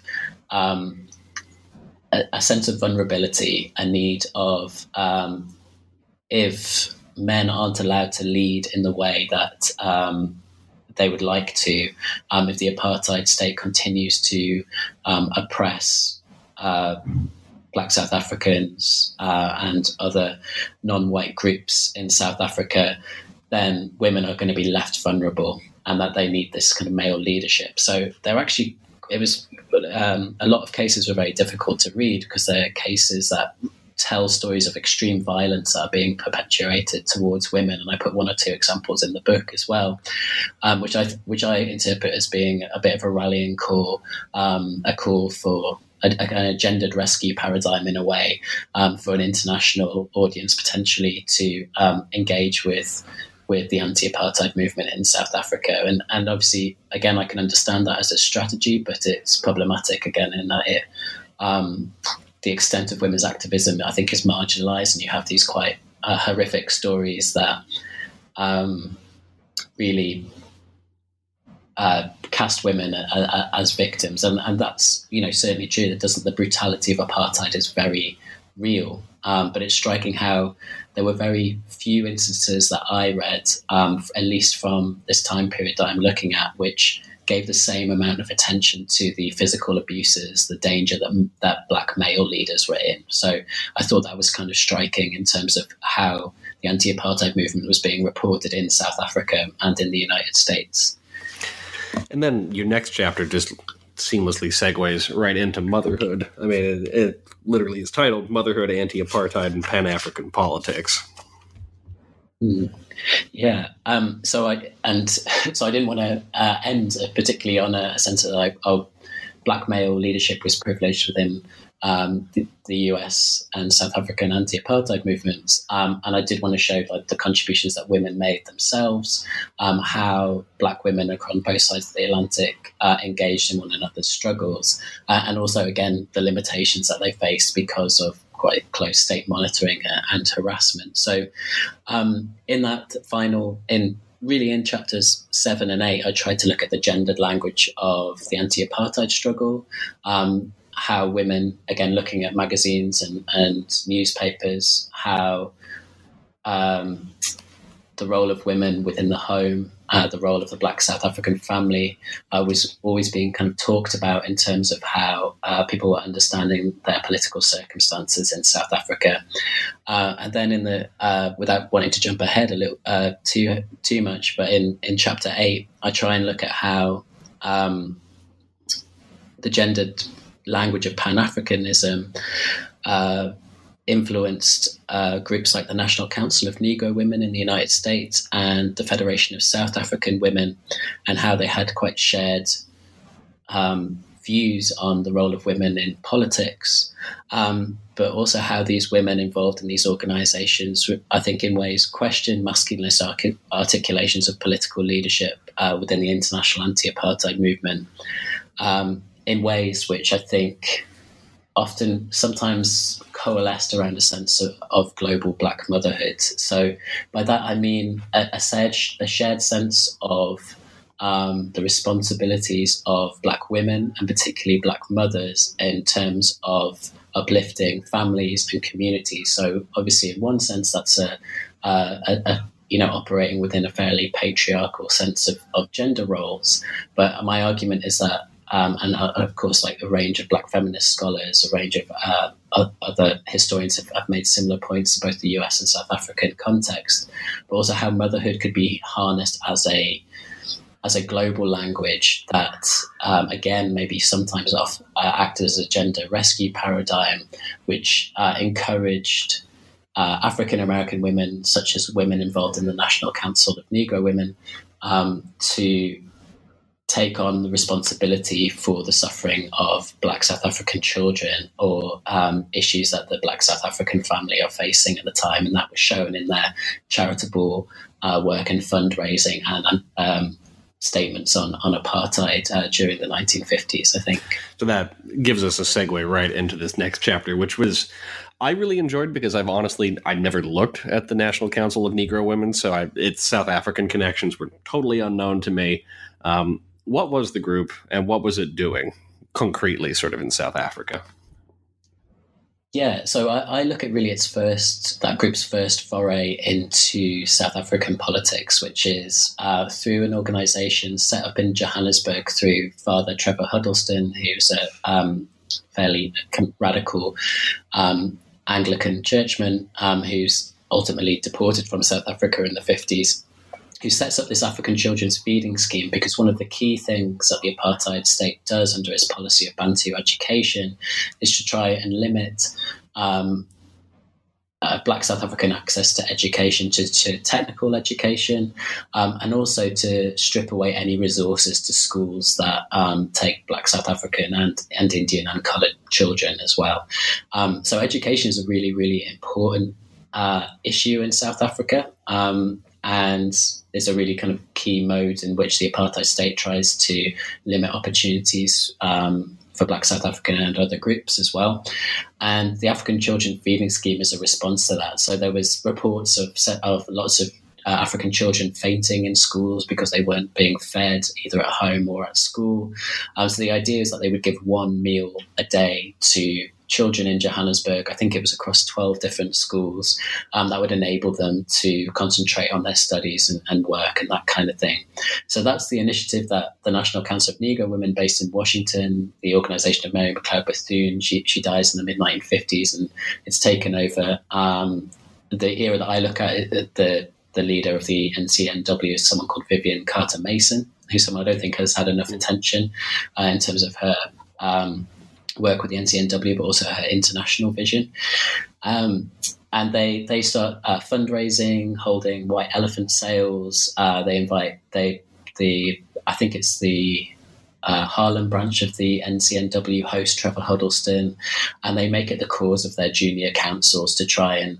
a sense of vulnerability, a need of if men aren't allowed to lead in the way that they would like to, if the apartheid state continues to oppress Black South Africans and other non-white groups in South Africa, then women are going to be left vulnerable, and that they need this kind of male leadership. So a lot of cases were very difficult to read because they're cases that tell stories of extreme violence that are being perpetuated towards women. And I put one or two examples in the book as well, which I interpret as being a bit of a rallying call, a call for a gendered rescue paradigm in a way, for an international audience potentially to engage with the anti-apartheid movement in South Africa. And obviously, again, I can understand that as a strategy, but it's problematic, again, in that the extent of women's activism, I think, is marginalized, and you have these quite horrific stories that really cast women as victims. And that's, certainly true. The brutality of apartheid is very real, but it's striking how there were very few instances that I read, at least from this time period that I'm looking at, which gave the same amount of attention to the physical abuses, the danger that Black male leaders were in. So I thought that was kind of striking in terms of how the anti-apartheid movement was being reported in South Africa and in the United States. And then your next chapter just seamlessly segues right into motherhood. I mean, it literally is titled Motherhood, Anti-Apartheid, and Pan-African Politics. Yeah. So I didn't want to end particularly on a sense that Black male leadership was privileged within the US and South African anti-apartheid movements, and I did want to show the contributions that women made themselves, how Black women on both sides of the Atlantic engaged in one another's struggles, and also again the limitations that they faced because of quite close state monitoring and harassment. So in chapters 7 and 8, I tried to look at the gendered language of the anti-apartheid struggle, how women, again, looking at magazines and newspapers, how the role of women within the home the role of the Black South African family was always being kind of talked about in terms of how people were understanding their political circumstances in South Africa. And then in the without wanting to jump ahead a little too much, but in chapter 8, I try and look at how the gendered language of Pan-Africanism influenced groups like the National Council of Negro Women in the United States and the Federation of South African Women, and how they had quite shared views on the role of women in politics, but also how these women involved in these organizations, I think in ways, question masculinist articulations of political leadership within the international anti-apartheid movement in ways which I think often sometimes coalesced around a sense of global Black motherhood. So by that I mean a shared sense of the responsibilities of Black women and particularly Black mothers in terms of uplifting families and communities. So obviously in one sense that's a operating within a fairly patriarchal sense of gender roles. But my argument is that and of course, like a range of Black feminist scholars, a range of other historians have made similar points in both the US and South African context, but also how motherhood could be harnessed as a global language that, again, maybe sometimes acted as a gender rescue paradigm, which encouraged African American women, such as women involved in the National Council of Negro Women, to take on the responsibility for the suffering of Black South African children or issues that the Black South African family are facing at the time. And that was shown in their charitable work and fundraising and statements on apartheid during the 1950s, I think. So that gives us a segue right into this next chapter, which was I really enjoyed because I've never looked at the National Council of Negro Women, so its South African connections were totally unknown to me. What was the group and what was it doing concretely sort of in South Africa? Yeah, so I look at really that group's first foray into South African politics, which is through an organisation set up in Johannesburg through Father Trevor Huddleston, who's a fairly radical Anglican churchman who's ultimately deported from South Africa in the 50s, who sets up this African children's feeding scheme, because one of the key things that the apartheid state does under its policy of Bantu education is to try and limit Black South African access to education, to technical education, and also to strip away any resources to schools that take Black South African and Indian and coloured children as well. So education is a really, really important issue in South Africa. And there's a really kind of key mode in which the apartheid state tries to limit opportunities for Black South African and other groups as well. And the African Children Feeding Scheme is a response to that. So there was reports of lots of African children fainting in schools because they weren't being fed either at home or at school. So the idea is that they would give one meal a day to children in Johannesburg. I think it was across 12 different schools that would enable them to concentrate on their studies and work and that kind of thing. So that's the initiative that the National Council of Negro Women, based in Washington, the organisation of Mary McLeod Bethune, she dies in the mid-1950s, and it's taken over. The era that I look at, the leader of the NCNW is someone called Vivian Carter Mason, who's someone I don't think has had enough attention in terms of her work with the NCNW, but also her international vision. And they start fundraising, holding white elephant sales. They invite I think it's the Harlem branch of the NCNW host Trevor Huddleston, and they make it the cause of their junior councils to try and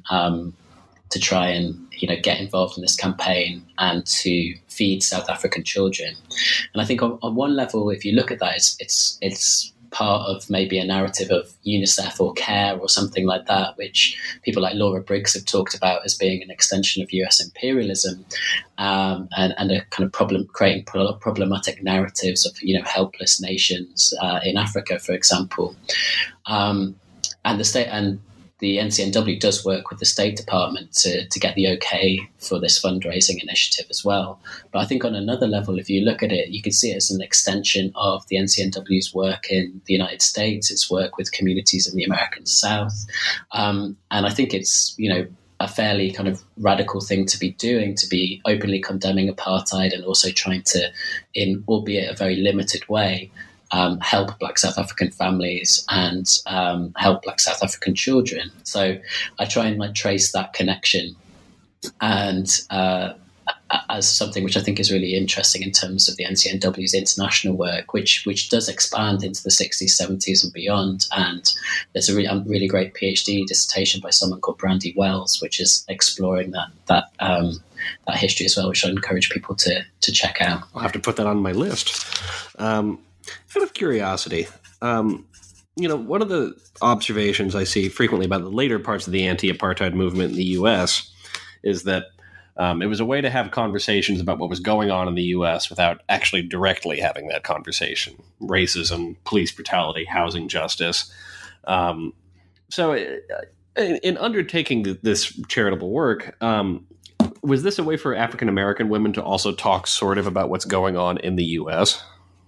get involved in this campaign and to feed South African children. And I think on one level, if you look at that, it's part of maybe a narrative of UNICEF or CARE or something like that, which people like Laura Briggs have talked about as being an extension of US imperialism, and a kind of creating problematic narratives of helpless nations in Africa, for example, and the state and the NCNW does work with the State Department to get the okay for this fundraising initiative as well. But I think on another level, if you look at it, you can see it as an extension of the NCNW's work in the United States, its work with communities in the American South. And I think it's, a fairly kind of radical thing to be doing, to be openly condemning apartheid and also trying to, in albeit a very limited way, help Black South African families and help Black South African children. So I try and trace that connection and as something which I think is really interesting in terms of the NCNW's international work, which does expand into the 60s, 70s and beyond. And there's a really great PhD dissertation by someone called Brandy Wells, which is exploring that history as well, which I encourage people to check out. I'll have to put that on my list. Out of curiosity, one of the observations I see frequently about the later parts of the anti-apartheid movement in the U.S. is that it was a way to have conversations about what was going on in the U.S. without actually directly having that conversation. Racism, police brutality, housing justice. So in undertaking this charitable work, was this a way for African-American women to also talk sort of about what's going on in the U.S.?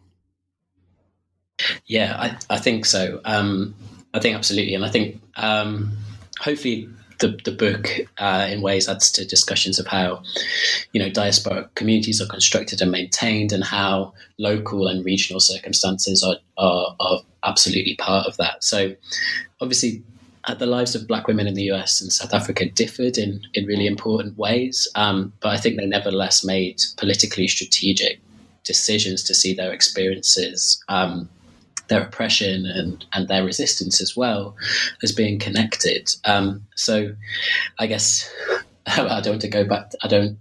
Yeah, I think so. I think absolutely. And I think hopefully the book in ways adds to discussions of how, diaspora communities are constructed and maintained and how local and regional circumstances are absolutely part of that. So obviously the lives of Black women in the US and South Africa differed in really important ways. But I think they nevertheless made politically strategic decisions to see their experiences, their oppression and their resistance as well as being connected. So I guess I don't want to go back.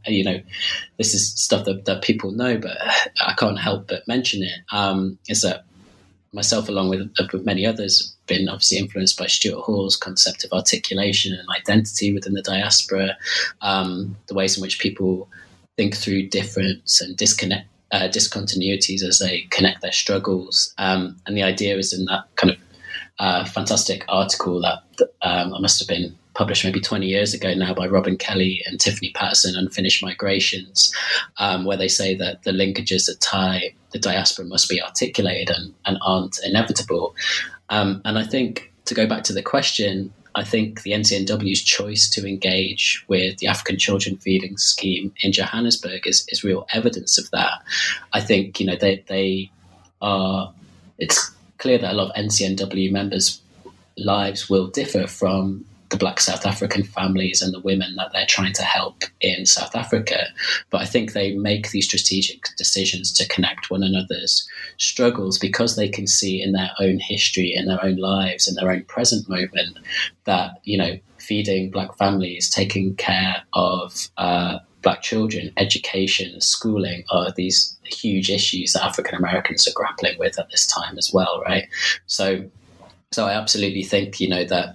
This is stuff that people know, but I can't help but mention it, is that myself, along with many others, have been obviously influenced by Stuart Hall's concept of articulation and identity within the diaspora, the ways in which people think through difference and discontinuities as they connect their struggles. And the idea is in that kind of fantastic article that must have been published maybe 20 years ago now by Robin Kelly and Tiffany Patterson, Unfinished Migrations, where they say that the linkages that tie the diaspora must be articulated and aren't inevitable. And I think, to go back to the question, I think the NCNW's choice to engage with the African Children Feeding Scheme in Johannesburg is real evidence of that. I think, they are, it's clear that a lot of NCNW members' lives will differ from the Black South African families and the women that they're trying to help in South Africa. But I think they make these strategic decisions to connect one another's struggles because they can see in their own history, in their own lives, in their own present moment that, feeding Black families, taking care of Black children, education, schooling are these huge issues that African Americans are grappling with at this time as well, right? So I absolutely think, that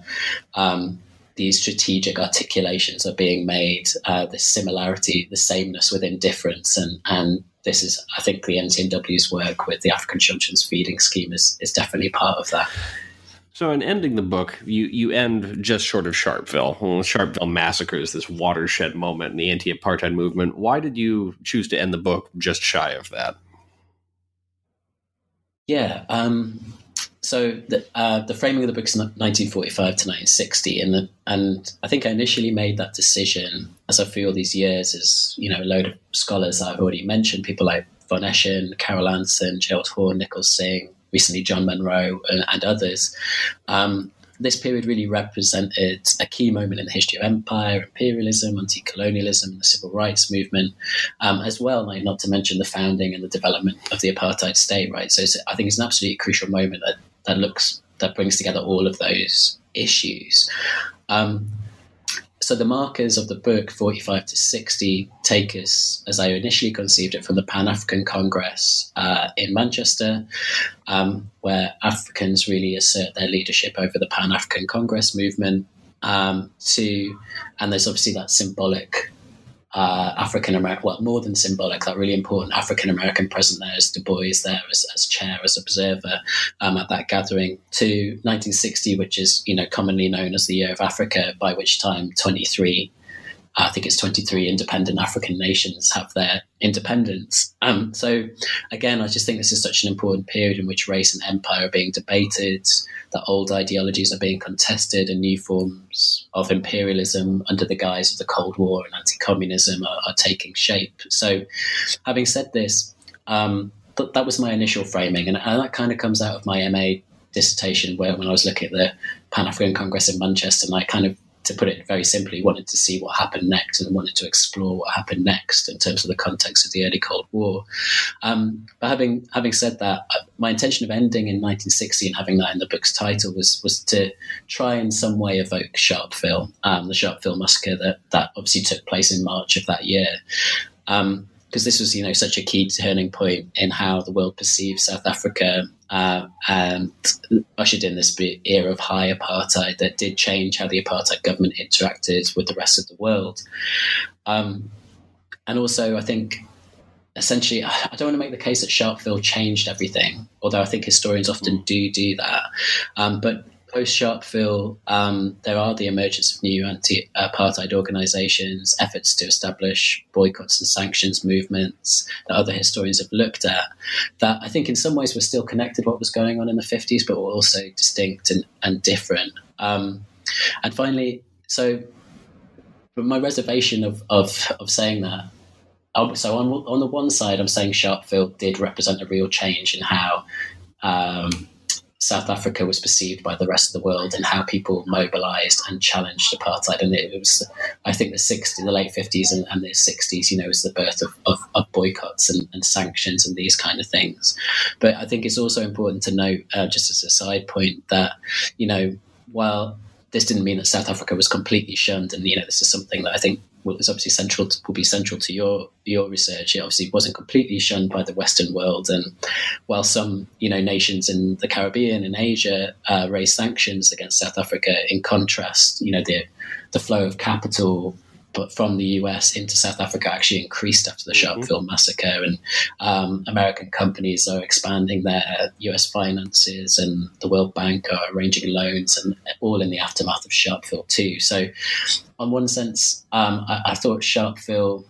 these strategic articulations are being made, the similarity, the sameness within difference. And this is, I think, the NCNW's work with the African Children's Feeding Scheme is definitely part of that. So in ending the book, you end just short of Sharpeville. Well, Sharpeville Massacre is this watershed moment in the anti-apartheid movement. Why did you choose to end the book just shy of that? Yeah, so the framing of the book is 1945 to 1960, and I think I initially made that decision as I feel these years as, a load of scholars I've already mentioned, people like Von Eschen, Carol Anson, Gerald Horne, Nichols Singh, recently John Munro and others. This period really represented a key moment in the history of empire, imperialism, anti-colonialism, the civil rights movement, as well, not to mention the founding and the development of the apartheid state, right? So I think it's an absolutely crucial moment that brings together all of those issues. So the markers of the book, 45 to 60, take us, as I initially conceived it, from the Pan-African Congress in Manchester, where Africans really assert their leadership over the Pan-African Congress movement, and there's obviously that symbolic African American, well, more than symbolic, that really important African American present there as Du Bois there as chair, as observer at that gathering, to 1960, which is commonly known as the Year of Africa, by which time 23 independent African nations have their independence. So again, I just think this is such an important period in which race and empire are being debated, that old ideologies are being contested, and new forms of imperialism under the guise of the Cold War and anti-communism are taking shape. So having said this, that was my initial framing, and that kind of comes out of my MA dissertation, where when I was looking at the Pan-African Congress in Manchester, and I kind of, to put it very simply, wanted to see what happened next and wanted to explore what happened next in terms of the context of the early Cold War. But having said that, my intention of ending in 1960 and having that in the book's title was to try in some way evoke Sharpeville, the Sharpeville massacre that obviously took place in March of that year. Because this was, such a key turning point in how the world perceives South Africa, and ushered in this era of high apartheid that did change how the apartheid government interacted with the rest of the world. And also, I think, essentially, I don't want to make the case that Sharpeville changed everything, although I think historians often do that. But post-Sharpeville, there are the emergence of new anti-apartheid organisations, efforts to establish boycotts and sanctions movements that other historians have looked at, that I think in some ways were still connected to what was going on in the 50s, but were also distinct and different. And finally, so my reservation of saying that, so on the one side, I'm saying Sharpeville did represent a real change in how South Africa was perceived by the rest of the world and how people mobilized and challenged apartheid. And it was, I think, the late 50s and the 60s, was the birth of boycotts and sanctions and these kind of things. But I think it's also important to note, just as a side point, that, while this didn't mean that South Africa was completely shunned, and, this is something that I think is obviously will be central to your research. It obviously wasn't completely shunned by the Western world, and while some nations in the Caribbean and Asia raised sanctions against South Africa, in contrast, the flow of capital but from the US into South Africa actually increased after the Sharpeville massacre, and American companies are expanding their US finances, and the World Bank are arranging loans, and all in the aftermath of Sharpeville too. So on one sense, I thought Sharpeville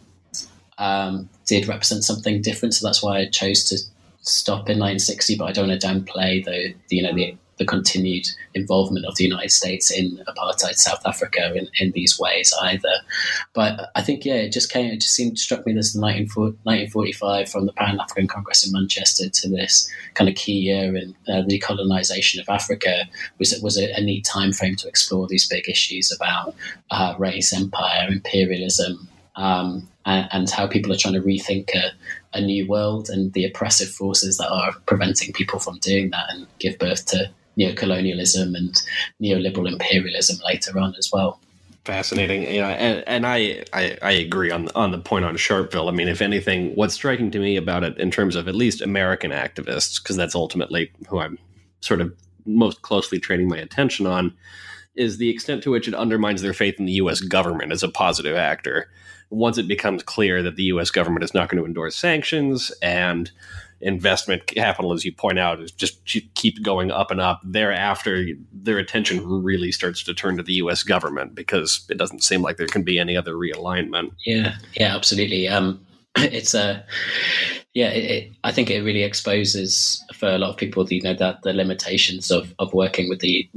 did represent something different, so that's why I chose to stop in 1960, but I don't want to downplay the continued involvement of the United States in apartheid South Africa in these ways either. But I think, it just struck me as the 1945 from the Pan-African Congress in Manchester to this kind of key year in the decolonisation of Africa was a neat time frame to explore these big issues about race, empire, imperialism, and how people are trying to rethink a new world and the oppressive forces that are preventing people from doing that, and give birth to neocolonialism and neoliberal imperialism later on as well. Fascinating, and I agree on the point on Sharpeville. I mean, if anything, what's striking to me about it in terms of at least American activists, because that's ultimately who I'm sort of most closely training my attention on, is the extent to which it undermines their faith in the U.S. government as a positive actor. Once it becomes clear that the U.S. government is not going to endorse sanctions, and investment capital, as you point out, is just keep going up and up, thereafter their attention really starts to turn to the U.S. government, because it doesn't seem like there can be any other realignment. Yeah, absolutely. It's I think it really exposes for a lot of people, that the limitations of working with the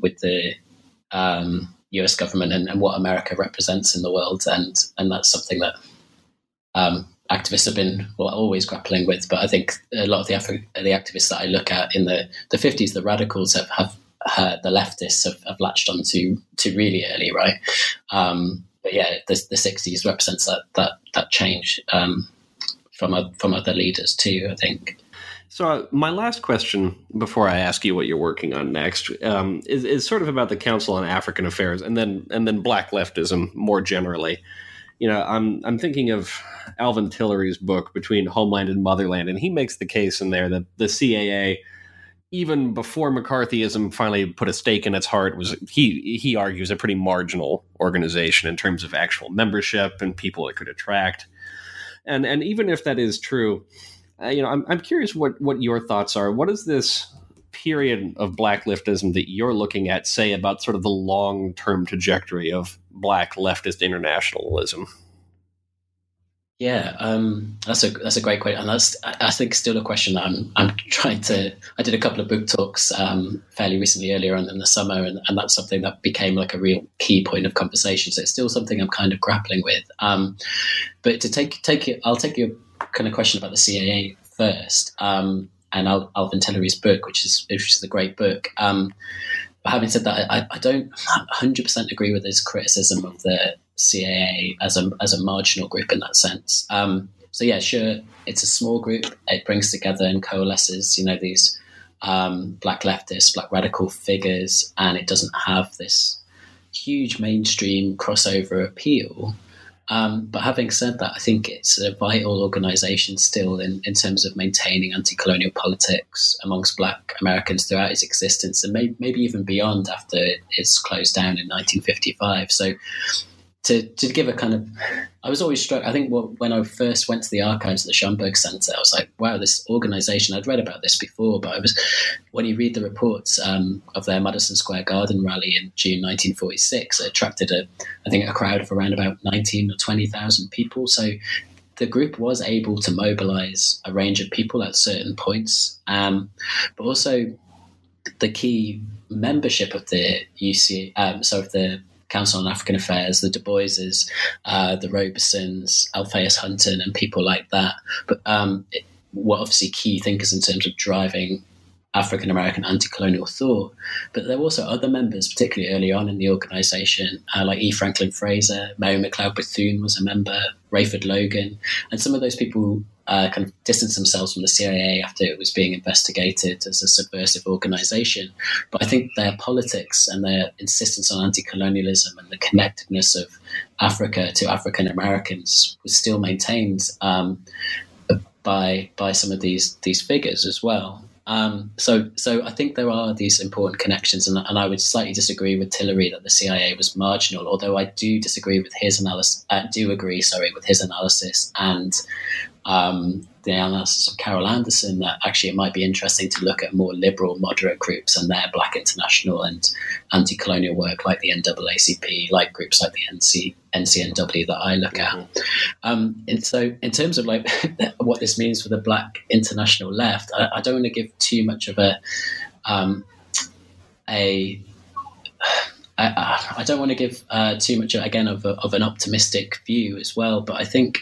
US government and what America represents in the world, and that's something that activists have been always grappling with. But I think a lot of the activists that I look at in the 50s, the radicals have the leftists have latched on to really early, right? But the 60s represents that change from other leaders too, I think. So my last question before I ask you what you're working on next is sort of about the Council on African Affairs and then Black leftism more generally. I'm thinking of Alvin Tillery's book Between Homeland and Motherland, and he makes the case in there that the CAA even before McCarthyism finally put a stake in its heart, was he argues a pretty marginal organization in terms of actual membership and people it could attract. And even if that is true, I'm curious what your thoughts are. What is this period of Black leftism that you're looking at say about sort of the long-term trajectory of Black leftist internationalism? Yeah, that's a great question, and that's, I think, still a question that I'm trying to. I did a couple of book talks fairly recently, earlier on in the summer, and that's something that became like a real key point of conversation. So it's still something I'm kind of grappling with. But to take it, I'll take your kind of question about the CAA first, and Alvin Tillery's book, which is a great book. But having said that, I don't 100% agree with his criticism of the CAA as a marginal group in that sense. So yeah, sure, it's a small group. It brings together and coalesces, these Black leftists, Black radical figures, and it doesn't have this huge mainstream crossover appeal. But having said that, I think it's a vital organisation still in terms of maintaining anti-colonial politics amongst Black Americans throughout its existence, and maybe even beyond after it's closed down in 1955. So to give a kind of, I was always struck, I think when I first went to the archives at the Schomburg Center, I was like, wow, this organisation, I'd read about this before, but when you read the reports of their Madison Square Garden rally in June 1946, it attracted a crowd of around about 19 or 20,000 people. So the group was able to mobilize a range of people at certain points, but also the key membership of the of the Council on African Affairs, the Du Boises, the Robesons, Alphaeus Hunton, and people like that. But were obviously key thinkers in terms of driving African-American anti-colonial thought. But there were also other members, particularly early on in the organisation, like E. Franklin Fraser, Mary McLeod Bethune was a member, Rayford Logan, and some of those people kind of distanced themselves from the CIA after it was being investigated as a subversive organisation. But I think their politics and their insistence on anti-colonialism and the connectedness of Africa to African Americans was still maintained by some of these figures as well. So I think there are these important connections, and I would slightly disagree with Tillery that the CIA was marginal, although I do disagree with his analysis. With his analysis and the analysis of Carol Anderson, that actually it might be interesting to look at more liberal, moderate groups and their Black international and anti-colonial work, like the NAACP, like groups like the NCNW that I look at. And so, in terms of like what this means for the Black international left, I don't want to give too much of I don't want to give too much again of an optimistic view as well, but I think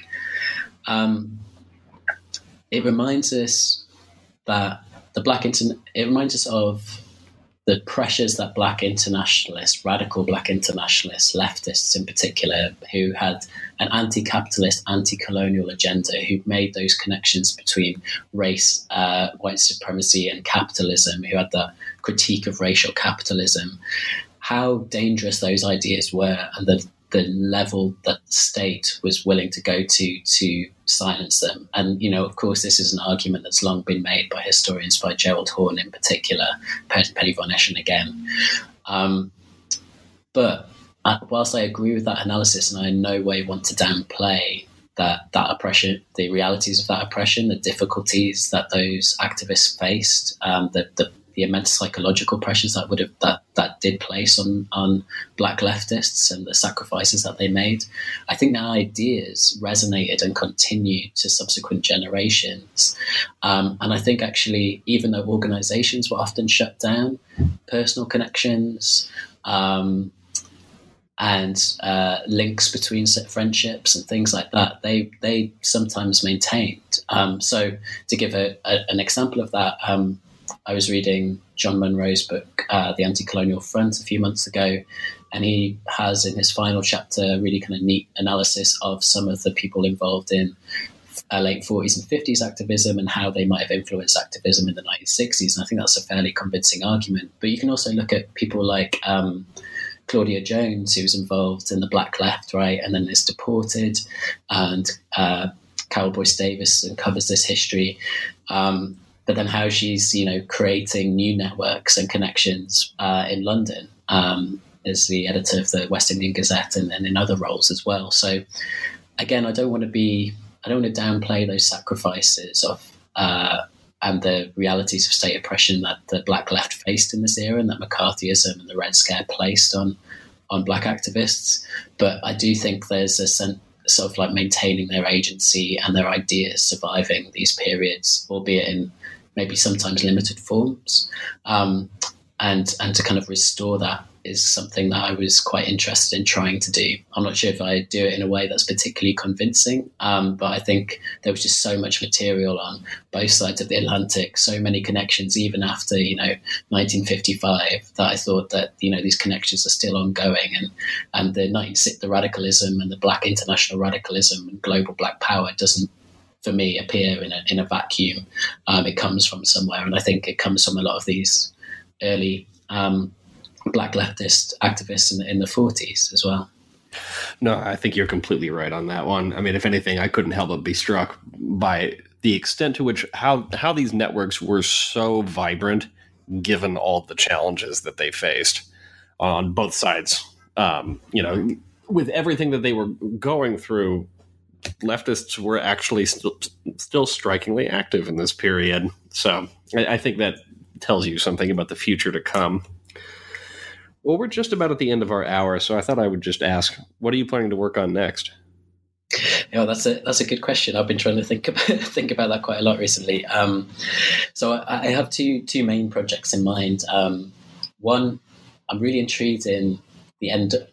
it reminds us that it reminds us of the pressures that Black internationalists, radical Black internationalists, leftists in particular, who had an anti-capitalist, anti-colonial agenda, who made those connections between race, white supremacy, and capitalism, who had that critique of racial capitalism, how dangerous those ideas were, and the level that the state was willing to go to silence them. And, of course, this is an argument that's long been made by historians, by Gerald Horne in particular, Penny von Eschen again. But whilst I agree with that analysis, and I in no way want to downplay that oppression, the realities of that oppression, the difficulties that those activists faced, the immense psychological pressures that did place on Black leftists and the sacrifices that they made, I think their ideas resonated and continued to subsequent generations. And I think actually, even though organizations were often shut down, personal connections and links between friendships and things like that, they sometimes maintained. So to give an example of that, I was reading John Monroe's book, The Anti-Colonial Front, a few months ago, and he has in his final chapter a really kind of neat analysis of some of the people involved in late 40s and 50s activism and how they might have influenced activism in the 1960s. And I think that's a fairly convincing argument. But you can also look at people like Claudia Jones, who was involved in the Black left, right, and then is deported, and Carol Boyce Davis covers this history. but then how she's, creating new networks and connections in London as the editor of the West Indian Gazette and in other roles as well. So again, I don't want to downplay those sacrifices of and the realities of state oppression that the Black left faced in this era, and that McCarthyism and the Red Scare placed on Black activists. But I do think there's a sense sort of like maintaining their agency and their ideas surviving these periods, albeit in maybe sometimes limited forms, and to kind of restore that is something that I was quite interested in trying to do. I'm not sure if I do it in a way that's particularly convincing, but I think there was just so much material on both sides of the Atlantic, so many connections even after 1955, that I thought that these connections are still ongoing, and the radicalism and the Black international radicalism and global Black power doesn't, for me, appear in a vacuum. It comes from somewhere, and I think it comes from a lot of these early Black leftist activists in the 40s as well. No, I think you're completely right on that one. I mean, if anything, I couldn't help but be struck by the extent to which how these networks were so vibrant, given all the challenges that they faced on both sides. With everything that they were going through, leftists were actually still strikingly active in this period. So I think that tells you something about the future to come. Well, we're just about at the end of our hour, so I thought I would just ask, what are you planning to work on next? That's a good question. I've been trying to think about that quite a lot recently. So I have two main projects in mind. One, I'm really intrigued in the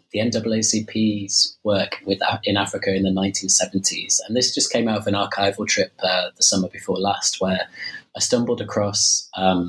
NAACP's work in Africa in the 1970s, and this just came out of an archival trip the summer before last, where I stumbled across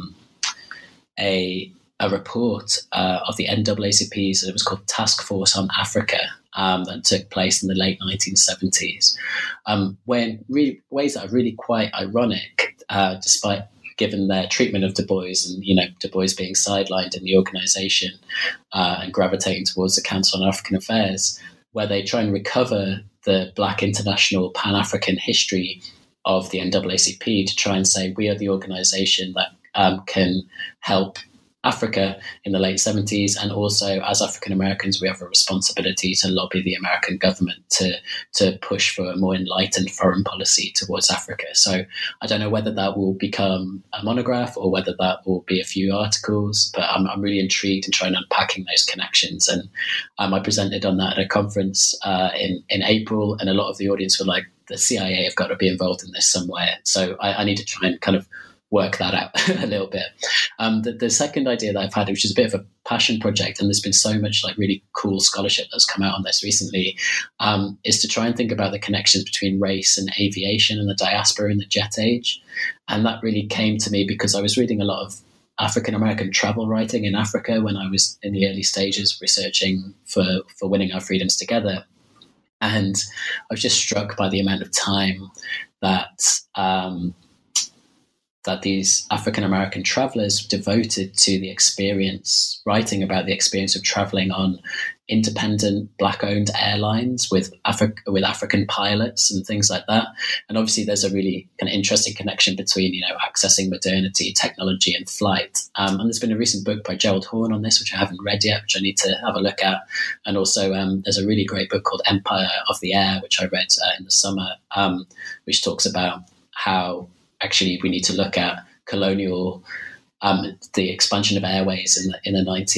a report of the NAACP's, and it was called Task Force on Africa, that took place in the late 1970s, when ways that are really quite ironic, despite given their treatment of Du Bois and Du Bois being sidelined in the organisation and gravitating towards the Council on African Affairs, where they try and recover the Black international Pan-African history of the NAACP to try and say we are the organisation that can help Africa in the late 70s, and also as African Americans we have a responsibility to lobby the American government to push for a more enlightened foreign policy towards Africa. So I don't know whether that will become a monograph or whether that will be a few articles, but I'm really intrigued in trying to unpacking those connections. And I presented on that at a conference in April, and a lot of the audience were like, the CIA have got to be involved in this somewhere. So I need to try and kind of work that out a little bit. The second idea that I've had, which is a bit of a passion project, and there's been so much like really cool scholarship that's come out on this recently, is to try and think about the connections between race and aviation and the diaspora in the jet age. And that really came to me because I was reading a lot of African-American travel writing in Africa when I was in the early stages researching for Winning Our Freedoms Together. And I was just struck by the amount of time that these African-American travelers devoted to the experience, writing about the experience of traveling on independent Black-owned airlines with African pilots and things like that. And obviously there's a really kind of interesting connection between, accessing modernity, technology and flight. And there's been a recent book by Gerald Horne on this, which I haven't read yet, which I need to have a look at. And also there's a really great book called Empire of the Air, which I read in the summer, which talks about how actually we need to look at colonial, the expansion of airways in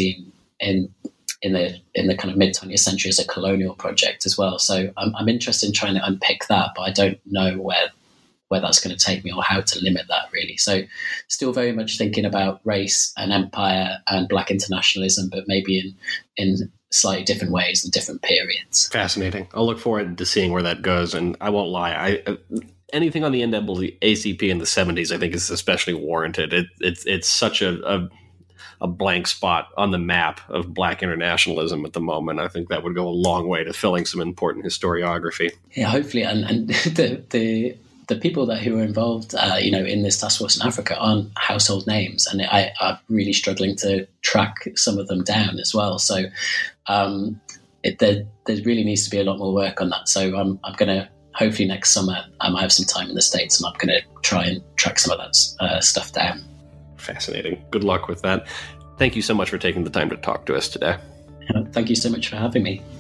the kind of mid 20th century as a colonial project as well. So I'm interested in trying to unpick that, but I don't know where that's going to take me or how to limit that really. So still very much thinking about race and empire and Black internationalism, but maybe in slightly different ways and different periods. Fascinating. I'll look forward to seeing where that goes. And I won't lie, anything on the NAACP in the 70s, I think, is especially warranted. It's such a blank spot on the map of Black internationalism at the moment. I think that would go a long way to filling some important historiography. Yeah, hopefully. And the people who are involved, in this task force in Africa aren't household names, and I'm really struggling to track some of them down as well. So there really needs to be a lot more work on that. So I'm going to hopefully next summer I might have some time in the States, and I'm going to try and track some of that stuff down. Fascinating. Good luck with that. Thank you so much for taking the time to talk to us today. Thank you so much for having me.